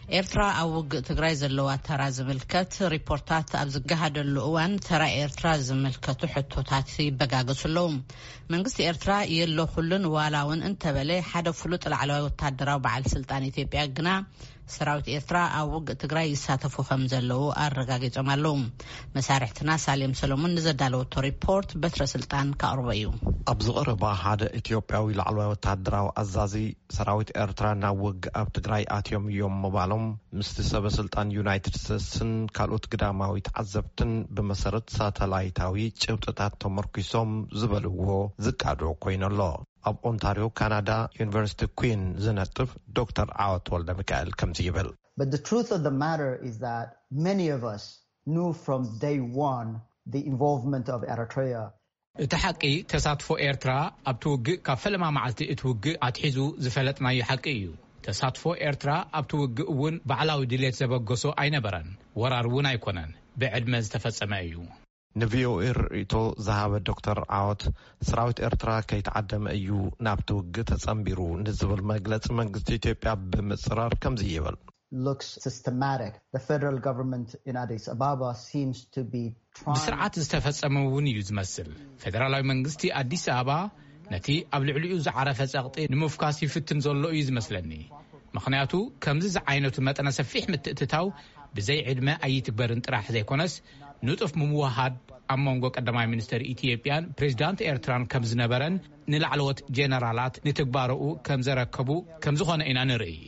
ኤርትራ ኣብ ውግእ ትግራይ ዘለዋ ተራ ዝምልከት ሪፖርታት ኣብ ዝገሃደሉ እዋን ተራ ኤርትራ ዝምልከቱ ሕቶታት ይበጋገሱለው መንግስቲ ኤርትራ የሎ ኩሉን ዋላውን እንተበለ ሓደ ፍሉጥ ላዕለዋይ ወታደራዊ በዓል ስልጣን ኢትዮጵያ ግና ሰራዊት ኤርትራ ኣብ ውግእ ትግራይ ይሳተፉ ከም ዘለው አረጋግጠም ኣለው መሳርሕትና ሳሌም ሰሎሞን ንዘዳለወቶ ሪፖርት በትረ ስልጣን ካቅርበዩ ኣብ ዝቀረባ ሓደ ኢትዮጵያዊ ላዕለዋይ ወታደራዊ አዛዚ ሰራዊት ኤርትራ ናብ ውግእ ኣብ ትግራይ ኣትዮም እዮም ምባሎም ምስቲ ሰበስልጣን ዩናይትድ ስቴትስን ካልኦት ግዳማዊ ተዓዘብትን ብመሰረት ሳተላይታዊ ጭብጥታት ተመርኪሶም ዝበልዎ ዝቃድዑ ኮይነሎ ኣብ ኦንታሪዮ ካናዳ ዩኒቨርሲቲ ኩዊን ዝነጥፍ ዶክተር ዓወት ወልደ ሚካኤል ከምዚ ይብል But the truth of the matter is that many of us knew from day one the involvement of Eritrea. እቲ ሓቂ ተሳትፎ ኤርትራ ኣብ ትውግእ ካብ ፈለማ መዓልቲ እትውግእ ኣትሒዙ ዝፈለጥናዮ ሓቂ እዩ ተሳትፎ ኤርትራ ኣብ ትውግእ እውን ባዕላዊ ድሌት ዘበገሶ ኣይነበረን ወራር እውን ኣይኮነን ብዕድመ ዝተፈጸመ እዩ ንቪኦኤ ርኢቶ ዝሃበ ዶክተር ዓወት ሰራዊት ኤርትራ ከይተዓደመ እዩ ናብ ትውግእ ተጸምቢሩ ንዝብል መግለጽ መንግስቲ ኢትዮጵያ ብምጽራር ከምዚ ይብል looks systematic. The federal government in Addis Ababa seems to be trying بسرعة استفسمون يزمسل فدرالي منغستي أديس أبا نتي أبلعليو زعرفة زغطي نمفكاسي فتن زولو يزمسلني مخنياتو كمزز عينتو متنا سفيح متتتاو بزي عدما أي تكبرنت راح زي كونس نوتف مموهاد أمونغو قدماء منستر إثيوبيان بريزيدانت إيرتران كمز نبرن نلعلوت جنرالات نتكبارو كمز ركبو كمز خوانا إنا نرئي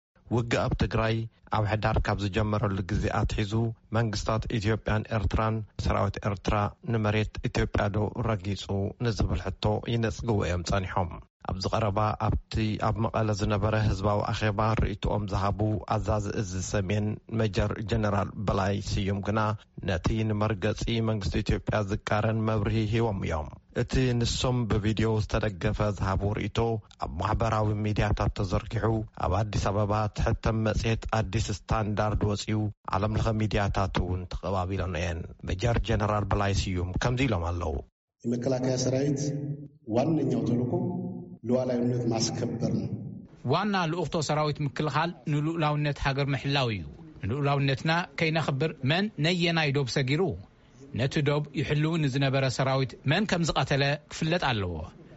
ውግእ ኣብ ትግራይ ኣብ ሕዳር ካብ ዝጀመረሉ ግዜ ኣትሒዙ መንግስታት ኢትዮጵያን ኤርትራን ሰራዊት ኤርትራ ንመሬት ኢትዮጵያ ዶ ረጊጹ ንዝብል ሕቶ ይነጽግዎ እዮም ጸኒሖም ኣብ ዝቀረባ ኣብቲ ኣብ መቐለ ዝነበረ ህዝባዊ ኣኼባ ርኢቶኦም ዝሃቡ ኣዛዚ እዚ ሰሜን ሜጀር ጀነራል በላይ ስዩም ግና ነቲ ንመርገጺ መንግስቲ ኢትዮጵያ ዝቃረን መብርሂ ሂቦም እዮም እቲ ንሶም ብቪዲዮ ዝተደገፈ ዝሃቡ ርኢቶ ኣብ ማሕበራዊ ሚድያታት ተዘርጊሑ ኣብ አዲስ አበባ ትሕተም መጽሔት አዲስ ስታንዳርድ ወፂኡ ዓለም ለኸ ሚድያታት እውን ተቀባቢሎም እየን ሜጀር ጀነራል በላይ ስዩም ከምዚ ኢሎም ኣለው የመከላከያ ሰራዊት ዋነኛው ተልዕኮ ሉዓላዊነት ማስከበር ነው ዋና ልኡኽቶ ሰራዊት ምክልኻል ንሉዓላውነት ሃገር ምሕላው እዩ ንሉዓላውነትና ከይነኽብር መን ነየናይ ዶብ ሰጊሩ ነቲ ዶብ ይሕልውን ዝነበረ ሰራዊት መን ከም ዝቀተለ ክፍለጥ ኣለዎ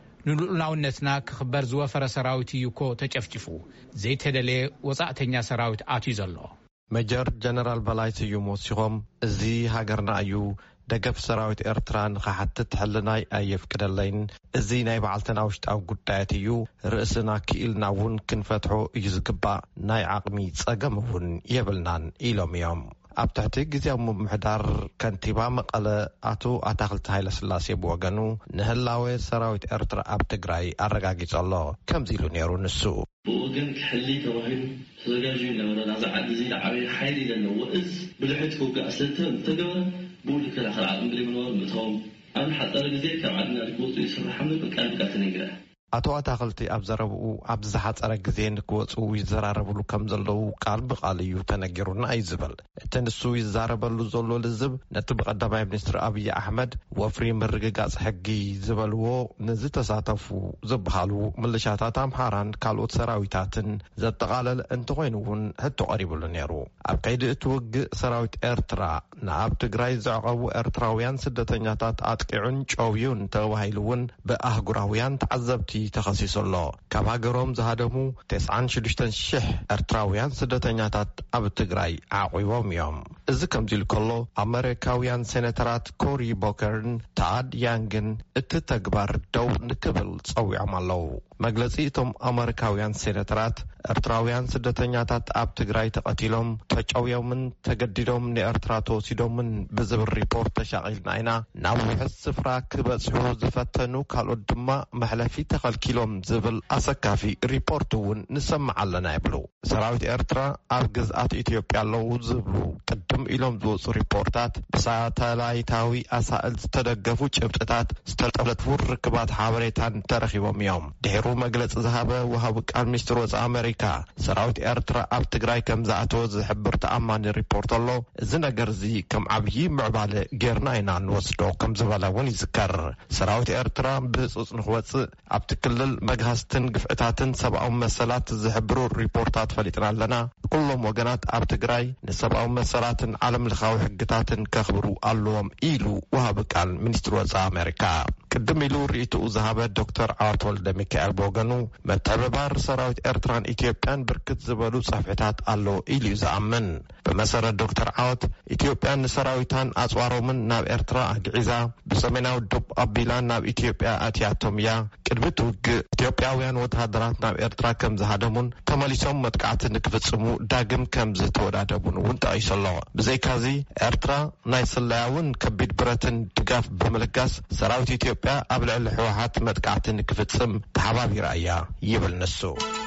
ንሉዓላውነትና ክኽበር ዝወፈረ ሰራዊት እዩ እኮ ተጨፍጭፉ ዘይተደለየ ወጻእተኛ ሰራዊት ኣትዩ ዘሎ ሜጀር ጀነራል በላይ ስዩም ወሲኾም እዚ ሃገርና እዩ ደገፍ ሰራዊት ኤርትራ ንኸሓትት ሕልናይ ኣይፍቅደለይን እዚ ናይ በዓልተና ውሽጣዊ ጉዳያት እዩ ርእስና ክኢልና እውን ክንፈትሖ እዩ ዝግባእ ናይ ዓቕሚ ጸገም እውን የብልናን ኢሎም እዮም ኣብ ትሕቲ ጊዜያዊ ምምሕዳር ከንቲባ መቐለ ኣቶ ኣታኽልቲ ሃይለስላሴ ብወገኑ ንህላዌ ሰራዊት ኤርትራ ኣብ ትግራይ ኣረጋጊጹ ኣሎ ከምዚ ኢሉ ነይሩ ንሱ ብወገን ክሕሊ ተባሂሉ ተዘጋጅዩ ነበረ ናብዚ ዓዲ እዚ ዓብዪ ሓይሊ ዘለዎ እዝ ብድሕሪት ክውጋእ ስለተገበረ ብውሉ ክላኸል ዓቕሚ ብለይምንባሩ ምእታዎም ኣብ ሓፀረ ግዜ ካብ ዓድና ክወፁ ይስራሕም ብቃል ብቃል ተነግረ ኣቶ ኣታኽልቲ ኣብ ዘረብኡ ኣብ ዝሓፀረ ግዜ ንክወፁ ይዘራረብሉ ከም ዘለው ቃል ብቃል እዩ ተነጊሩና እዩ ዝብል እቲ ንሱ ይዛረበሉ ዘሎ ልዝብ ነቲ ብቀዳማይ ሚኒስትር ኣብይ ኣሕመድ ወፍሪ ምርግጋጽ ሕጊ ዝበልዎ ንዝተሳተፉ ዝበሃሉ ምልሻታት ኣምሓራን ካልኦት ሰራዊታትን ዘጠቃለለ እንተኮይኑ እውን ሕቶ ቀሪቡሉ ነይሩ ኣብ ከይዲ እቲ ውግእ ሰራዊት ኤርትራ ናብ ትግራይ ዘዕቀቡ ኤርትራውያን ስደተኛታት ኣጥቂዑን ጨውዩን ተባሂሉ እውን ብኣህጉራውያን ተዓዘብቲ ተኸሲሶሎ ካብ ሃገሮም ዝሃደሙ 96,000 ኤርትራውያን ስደተኛታት ኣብ ትግራይ ዓቂቦም እዮም እዚ ከምዚ ኢሉ ከሎ ኣሜሪካውያን ሴኔተራት ኮሪ ቦከርን ታድ ያንግን እቲ ተግባር ደው ንክብል ጸዊዖም ኣለው መግለጺ እቶም ኣሜሪካውያን ሴኔተራት ኤርትራውያን ስደተኛታት ኣብ ትግራይ ተቐቲሎም ተጨውዮምን ተገዲዶም ንኤርትራ ተወሲዶምን ብዝብል ሪፖርት ተሻቒልና ኢና ናብ ውሕስ ስፍራ ክበጽሑ ዝፈተኑ ካልኦት ድማ መሕለፊ ተኸልኪሎም ዝብል ኣሰካፊ ሪፖርት እውን ንሰምዕ ኣለና ይብሉ ሰራዊት ኤርትራ ኣብ ግዝኣት ኢትዮጵያ ኣለዉ ዝብሉ ቅድም ኢሎም ዝወፁ ሪፖርታት ብሳተላይታዊ ኣሳእል ዝተደገፉ ጭብጥታት ዝተጠለፉ ርክባት ሓበሬታን ተረኺቦም እዮም ድሕሩ መግለፂ ዝሃበ ወሃቢ ቃል ሚኒስትር ወፃኢ ኣሜሪካ ሰራዊት ኤርትራ ኣብ ትግራይ ከም ዝኣተወ ዝሕብር ተኣማኒ ሪፖርት ኣሎ እዚ ነገር እዚ ከም ዓብዪ ምዕባለ ጌርና ኢና ንወስዶ ከም ዝበለ እውን ይዝከር ሰራዊት ኤርትራ ብህፁፅ ንክወፅእ ኣብቲ ክልል መግሃስትን ግፍዕታትን ሰብኣዊ መሰላት ዝሕብሩ ሪፖርታት ፈሊጥና ኣለና ኩሎም ወገናት ኣብ ትግራይ ንሰብኣዊ መሰላትን ዓለም ለኻዊ ሕግታትን ከኽብሩ ኣለዎም ኢሉ ወሃቢ ቃል ሚኒስትር ወፃኢ ኣሜሪካ ቅድም ኢሉ ርእይትኡ ዝሃበ ዶክተር ዓወት ወልደ ሚካኤል ቦገኑ መተባባር ሰራዊት ኤርትራን ኢትዮጵያን ብርክት ዝበሉ ፀፍሕታት ኣሎ ኢሉ ዝኣምን በመሰረት ዶክተር ዓወት ኢትዮጵያን ንሰራዊታን ኣጽዋሮምን ናብ ኤርትራ ኣግዒዛ ብሰሜናዊ ዶብ ኣቢላን ናብ ኢትዮጵያ ኣትያቶም እያ ቅድሚ ትውግእ ኢትዮጵያውያን ወታደራት ናብ ኤርትራ ከም ዝሃደሙን ተመሊሶም መጥቃዕቲ ንክፍጽሙ ዳግም ከም ዝተወዳደቡን እውን ጠቂሶሎ ብዘይካዚ ኤርትራ ናይ ስላያውን ከቢድ ብረትን ድጋፍ ብምልጋስ ሰራዊት ኢትዮጵያ ኣብ ልዕሊ ሕወሓት መጥቃዕቲ ንክፍጽም ተሓባቢራ እያ ይብል ንሱ